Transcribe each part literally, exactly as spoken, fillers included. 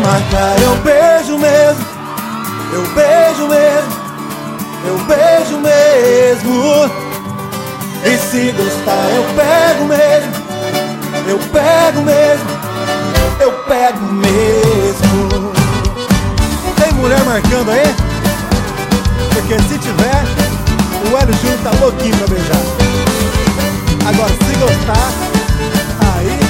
marcar eu beijo mesmo, eu beijo mesmo, eu beijo mesmo. E se gostar eu pego mesmo, eu pego mesmo, eu pego mesmo. Tem mulher marcando aí? Porque se tiver, o Hélio Júnior tá louquinho pra beijar. Agora se gostar, aí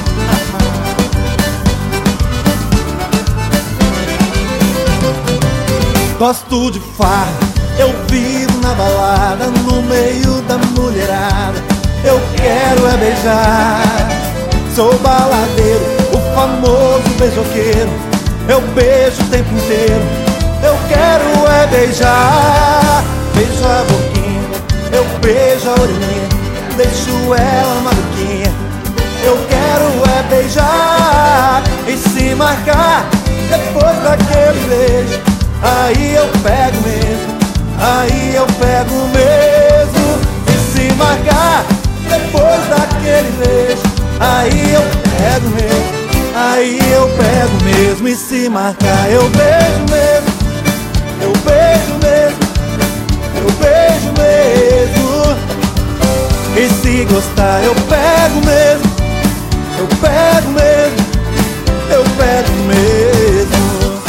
gosto de farra, eu vivo na balada, no meio da mulherada. Eu quero é beijar, sou baladeiro, o famoso beijoqueiro. Eu beijo o tempo inteiro, eu quero é beijar. Beijo a boquinha, eu beijo a orelhinha, deixo ela maluquinha. Eu quero é beijar e se marcar depois daquele beijo, aí eu pego mesmo, aí eu pego mesmo. E se marcar depois daquele beijo, aí eu pego mesmo, aí eu pego mesmo. E se marcar eu beijo mesmo, eu beijo mesmo, eu beijo mesmo. E se gostar eu pego mesmo, eu pego mesmo, eu pego mesmo.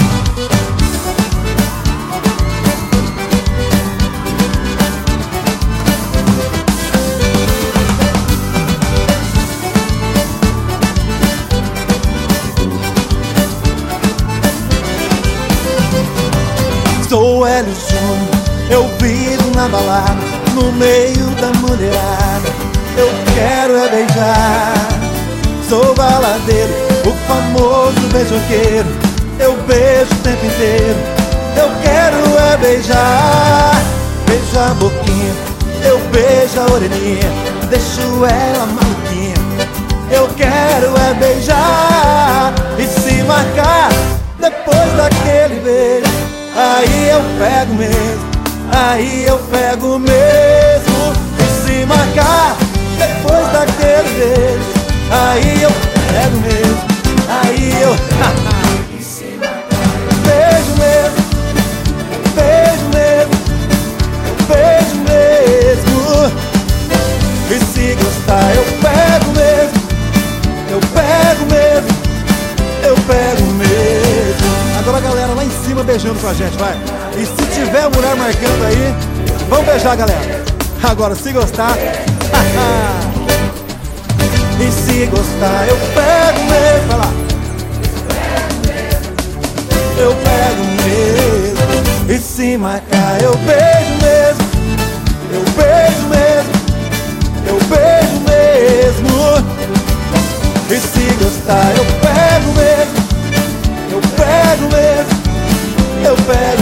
Sou Hélio Júnior, eu vivo na balada, no meio da mulherada. Eu quero é beijar, sou baladeiro, o famoso beijoqueiro. Eu beijo o tempo inteiro, eu quero é beijar. Beijo a boquinha, eu beijo a orelhinha, deixo ela maluquinha. Eu quero é beijar e se marcar depois daquele beijo, aí eu pego mesmo, aí eu pego mesmo. E se marcar depois daquele beijo, aí eu pego mesmo, aí eu beijo mesmo, beijo mesmo, beijo mesmo. E se gostar eu pego mesmo, eu pego mesmo, eu pego mesmo. Agora a galera lá em cima beijando com a gente, vai. E se tiver mulher marcando aí, vamos beijar, galera. Agora se gostar e se gostar eu pego mesmo, vai lá. Eu pego mesmo. E se marcar eu beijo mesmo, eu beijo mesmo, eu beijo mesmo. E se gostar eu pego mesmo, eu pego mesmo, eu pego